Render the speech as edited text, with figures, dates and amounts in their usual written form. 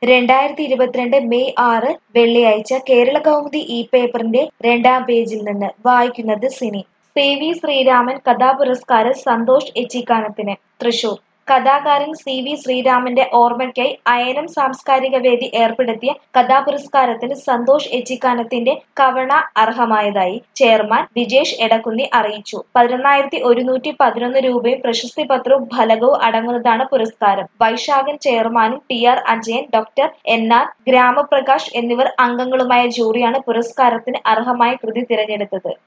2022 May 6 വെള്ളിയാഴ്ച കേരളകൗമുദി പേപ്പറിന്റെ 2-ാം പേജിൽ നിന്ന് വായിക്കുന്നത് സിനി. സി.വി. ശ്രീരാമൻ കഥാപുരസ്കാരം സന്തോഷ് ഏച്ചിക്കാനത്തിന്. തൃശൂർ കഥാകാരൻ സി.വി. ശ്രീരാമന്റെ ഓർമ്മയ്ക്കായി അയനം സാംസ്കാരിക വേദി ഏർപ്പെടുത്തിയ കഥാപുരസ്കാരത്തിന് സന്തോഷ് ഏച്ചിക്കാനത്തിന്റെ കവണ അർഹമായതായി ചെയർമാൻ വിജേഷ് എടക്കുന്നി അറിയിച്ചു. 11,111 രൂപയും പ്രശസ്തിപത്രവും ഫലകവും അടങ്ങുന്നതാണ് പുരസ്കാരം. വൈശാഖൻ ചെയർമാനും T R. Ajayan, doctor N R. Gramaprakash എന്നിവർ അംഗങ്ങളുമായ ജൂറിയാണ് പുരസ്കാരത്തിന് അർഹമായ കൃതി തിരഞ്ഞെടുത്തത്.